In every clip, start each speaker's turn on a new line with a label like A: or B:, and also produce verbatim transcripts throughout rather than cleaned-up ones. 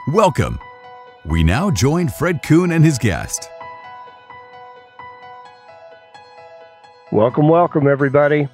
A: Welcome. We now join Fred Kuhn and his guest.
B: Welcome, welcome, everybody.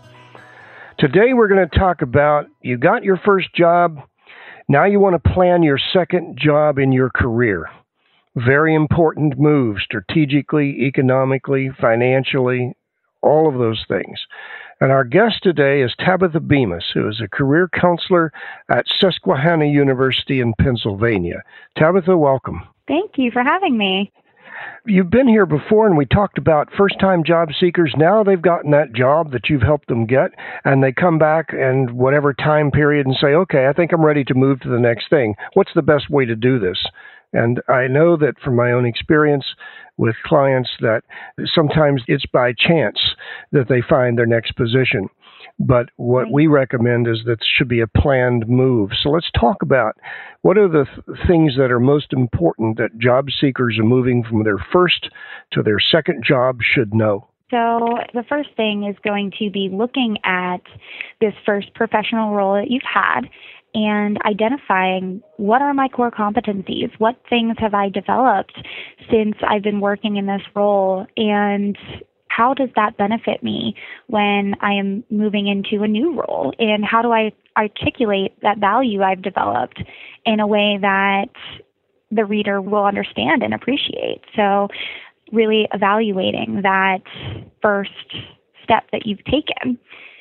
B: Today we're going to talk about you got your first job. Now you want to plan your second job in your career. Very important move strategically, economically, financially, all of those things. And our guest today is Tabitha Bemis, who is a career counselor at Susquehanna University in Pennsylvania. Tabitha, welcome.
C: Thank you for having me.
B: You've been here before, and we talked about first-time job seekers. Now they've gotten that job that you've helped them get, and they come back and whatever time period and say, okay, I think I'm ready to move to the next thing. What's the best way to do this? And I know that from my own experience with clients that sometimes it's by chance that they find their next position. But what we recommend is that it should be a planned move. So let's talk about what are the th- things that are most important that job seekers are moving from their first to their second job should know.
C: So the first thing is going to be looking at this first professional role that you've had and identifying what are my core competencies, what things have I developed since I've been working in this role, and how does that benefit me when I am moving into a new role, and how do I articulate that value I've developed in a way that the reader will understand and appreciate. So really evaluating that first step that you've taken.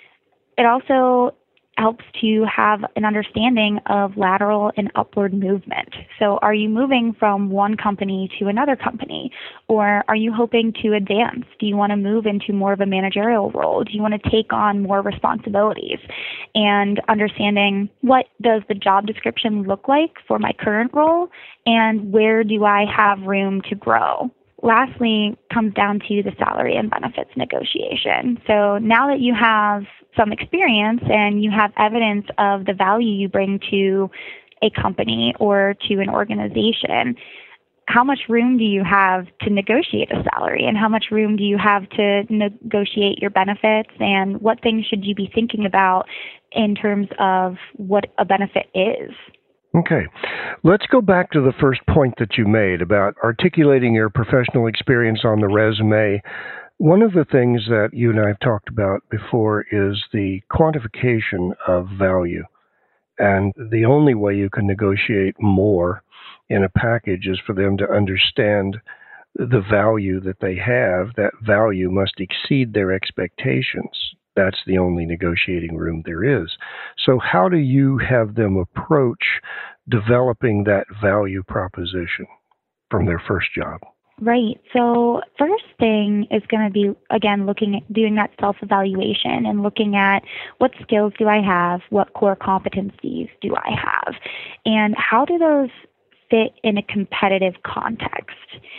C: It also helps to have an understanding of lateral and upward movement. So are you moving from one company to another company? Or are you hoping to advance? Do you want to move into more of a managerial role? Do you want to take on more responsibilities? And understanding what does the job description look like for my current role, and where do I have room to grow? Lastly, comes down to the salary and benefits negotiation. So now that you have some experience and you have evidence of the value you bring to a company or to an organization, how much room do you have to negotiate a salary, and how much room do you have to negotiate your benefits, and what things should you be thinking about in terms of what a benefit is?
B: Okay, let's go back to the first point that you made about articulating your professional experience on the resume. One of the things that you and I have talked about before is the quantification of value. And the only way you can negotiate more in a package is for them to understand the value that they have. That value must exceed their expectations. That's the only negotiating room there is. So how do you have them approach developing that value proposition from their first job?
C: Right. So first thing is going to be, again, looking at doing that self-evaluation and looking at what skills do I have, what core competencies do I have, and how do those fit in a competitive context.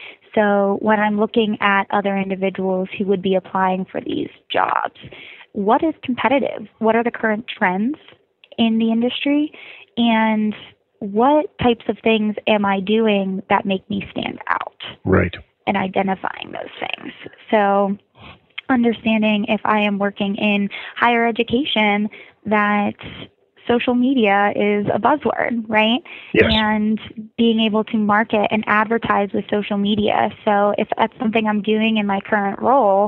C: So when I'm looking at other individuals who would be applying for these jobs, what is competitive? What are the current trends in the industry? And what types of things am I doing that make me stand out?
B: Right.
C: And identifying those things. So understanding if I am working in higher education, that social media is a buzzword, right?
B: Yes.
C: And being able to market and advertise with social media. So if that's something I'm doing in my current role,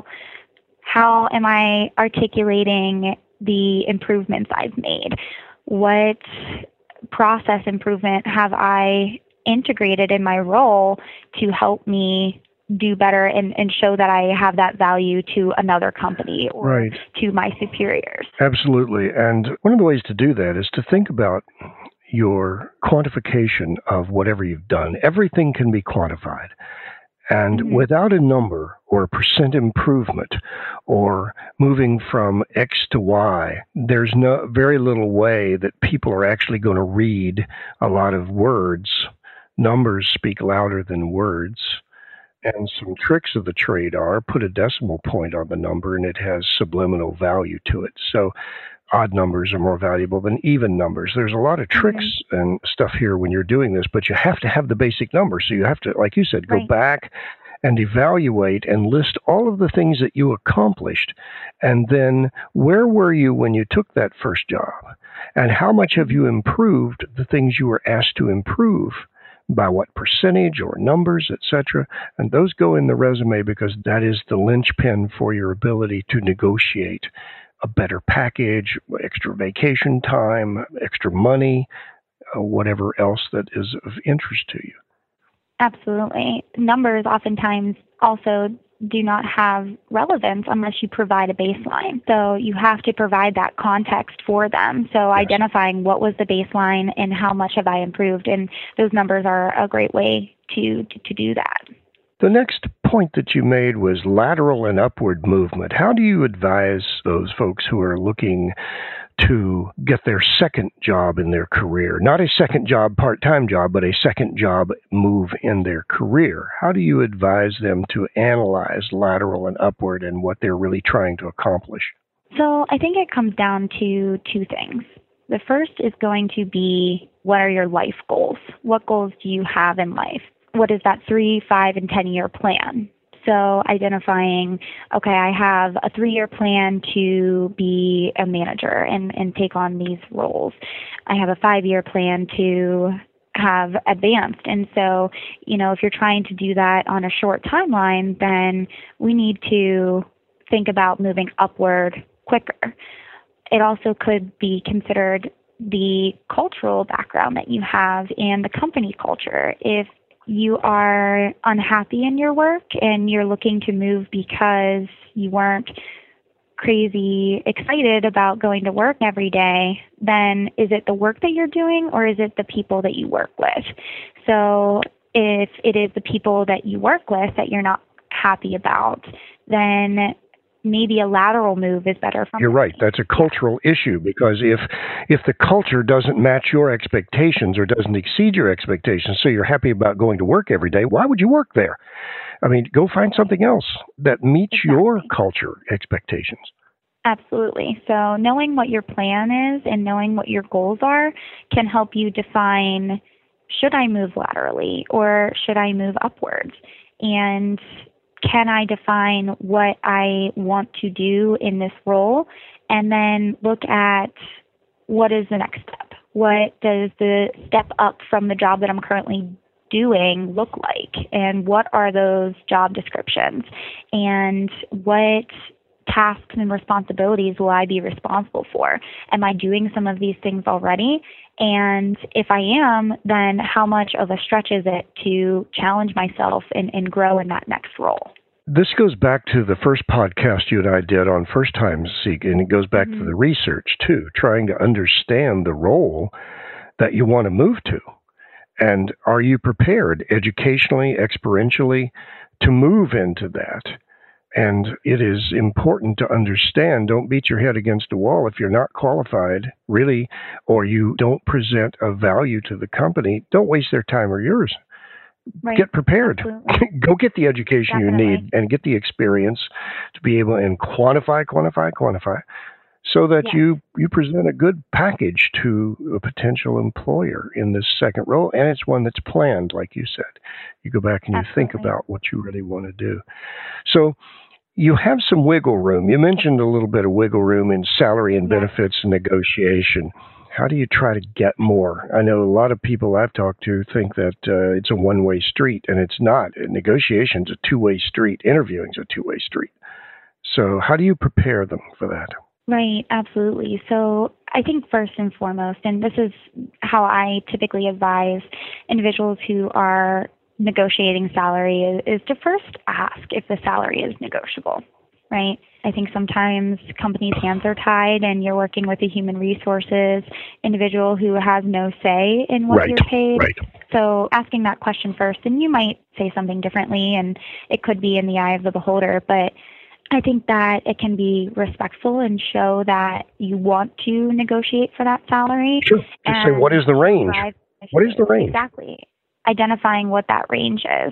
C: how am I articulating the improvements I've made? What process improvement have I integrated in my role to help me do better and, and show that I have that value to another company or
B: right.
C: to my superiors?
B: Absolutely. And one of the ways to do that is to think about your quantification of whatever you've done. Everything can be quantified. And mm-hmm. without a number or a percent improvement or moving from X to Y, there's no very little way that people are actually going to read a lot of words. Numbers speak louder than words. And some tricks of the trade are put a decimal point on the number and it has subliminal value to it. So odd numbers are more valuable than even numbers. There's a lot of tricks mm-hmm. and stuff here when you're doing this, but you have to have the basic number. So you have to, like you said, go
C: right.
B: back and evaluate and list all of the things that you accomplished. And then where were you when you took that first job? And how much have you improved the things you were asked to improve by what percentage or numbers, et cetera. And those go in the resume because that is the linchpin for your ability to negotiate a better package, extra vacation time, extra money, uh, whatever else that is of interest to you.
C: Absolutely. Numbers oftentimes also do not have relevance unless you provide a baseline. So you have to provide that context for them. So yes. Identifying what was the baseline and how much have I improved, and those numbers are a great way to, to, to do that.
B: The next point that you made was lateral and upward movement. How do you advise those folks who are looking to get their second job in their career? Not a second job, part-time job, but a second job move in their career. How do you advise them to analyze lateral and upward and what they're really trying to accomplish?
C: So I think it comes down to two things. The first is going to be, what are your life goals? What goals do you have in life? What is that three, five, and ten-year plan? So identifying, okay, I have a three-year plan to be a manager and, and take on these roles. I have a five-year plan to have advanced. And so, you know, if you're trying to do that on a short timeline, then we need to think about moving upward quicker. It also could be considered the cultural background that you have and the company culture. If you are unhappy in your work and you're looking to move because you weren't crazy excited about going to work every day, then is it the work that you're doing or is it the people that you work with? So if it is the people that you work with that you're not happy about, then maybe a lateral move is better. From
B: You're right. That's a cultural issue, because if if the culture doesn't match your expectations or doesn't exceed your expectations, so you're happy about going to work every day, why would you work there? I mean, go find something else that meets
C: Exactly.
B: your culture expectations.
C: Absolutely. So knowing what your plan is and knowing what your goals are can help you define, should I move laterally or should I move upwards? And can I define what I want to do in this role, and then look at what is the next step? What does the step up from the job that I'm currently doing look like? And what are those job descriptions? And what tasks and responsibilities will I be responsible for? Am I doing some of these things already? And if I am, then how much of a stretch is it to challenge myself and, and grow in that next role?
B: This goes back to the first podcast you and I did on First Time Seek, and it goes back mm-hmm. to the research too, trying to understand the role that you want to move to. And are you prepared educationally, experientially, to move into that? And it is important to understand, don't beat your head against a wall. If you're not qualified, really, or you don't present a value to the company, don't waste their time or yours.
C: Right.
B: Get prepared. Go get the education
C: Definitely.
B: you need and get the experience to be able and quantify, quantify, quantify, so that
C: yes.
B: you, you present a good package to a potential employer in this second role. And it's one that's planned, like you said. You go back and you
C: Absolutely.
B: think about what you really want to do. So you have some wiggle room. You mentioned a little bit of wiggle room in salary and
C: yes.
B: benefits and negotiation. How do you try to get more? I know a lot of people I've talked to think that uh, it's a one-way street, and it's not. Negotiation's a two-way street. Interviewing's a two-way street. So how do you prepare them for that?
C: Right, absolutely. So I think first and foremost, and this is how I typically advise individuals who are negotiating salary, is, is to first ask if the salary is negotiable, right? I think sometimes companies' hands are tied and you're working with a human resources individual who has no say in what
B: right,
C: you're paid.
B: Right.
C: So asking that question first, and you might say something differently, and it could be in the eye of the beholder, but I think that it can be respectful and show that you want to negotiate for that salary.
B: Sure. Just say, what is the range? What is the range?
C: Exactly. Identifying what that range is.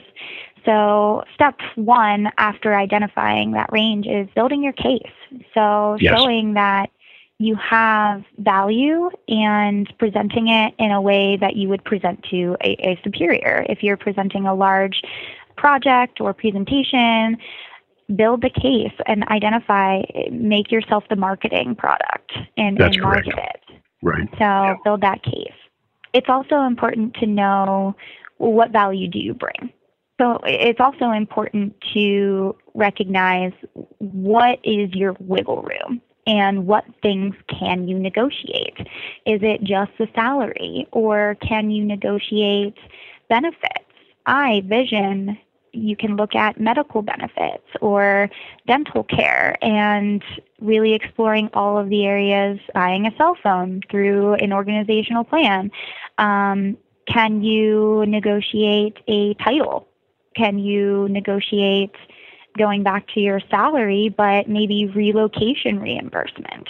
C: So step one after identifying that range is building your case. So
B: yes.
C: showing that you have value and presenting it in a way that you would present to a, a superior. If you're presenting a large project or presentation, build the case and identify, make yourself the marketing product and, and market it.
B: Right.
C: So yeah. build that case. It's also important to know well, what value do you bring? So it's also important to recognize what is your wiggle room and what things can you negotiate. Is it just the salary, or can you negotiate benefits? Eye, vision, you can look at medical benefits or dental care and really exploring all of the areas, buying a cell phone through an organizational plan. Um, can you negotiate a title? Can you negotiate going back to your salary, but maybe relocation reimbursement?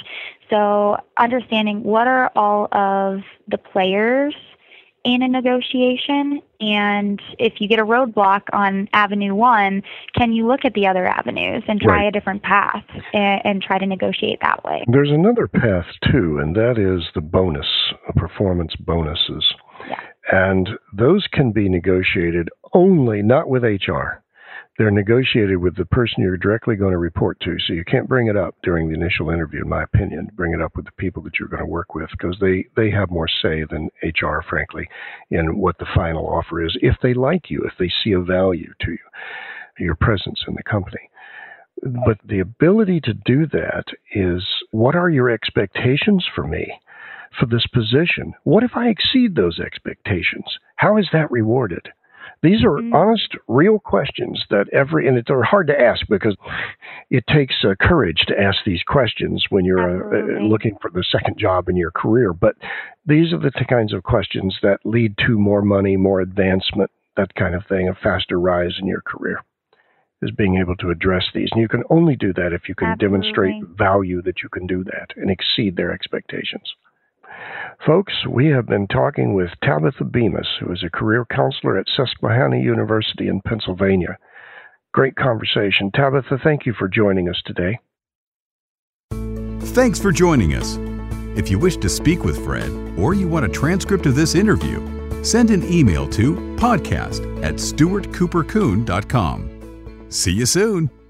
C: So understanding what are all of the players in a negotiation, and if you get a roadblock on Avenue One, can you look at the other avenues and try
B: Right.
C: a different path and, and try to negotiate that way?
B: There's another path too, and that is the bonus, uh, performance bonuses.
C: Yeah.
B: And those can be negotiated only, not with H R. They're negotiated with the person you're directly going to report to. So you can't bring it up during the initial interview, in my opinion. Bring it up with the people that you're going to work with, because they, they have more say than H R, frankly, in what the final offer is, if they like you, if they see a value to you, your presence in the company. But the ability to do that is, what are your expectations for me for this position? What if I exceed those expectations? How is that rewarded? These are mm-hmm. honest, real questions that every, and it's hard to ask because it takes uh, courage to ask these questions when you're uh, looking for the second job in your career. But these are the t- kinds of questions that lead to more money, more advancement, that kind of thing, a faster rise in your career, is being able to address these. And you can only do that if you can
C: Absolutely.
B: demonstrate value that you can do that and exceed their expectations. Folks, we have been talking with Tabitha Bemis, who is a career counselor at Susquehanna University in Pennsylvania. Great conversation. Tabitha, thank you for joining us today.
A: Thanks for joining us. If you wish to speak with Fred, or you want a transcript of this interview, send an email to podcast at stewart cooper coon dot com. See you soon.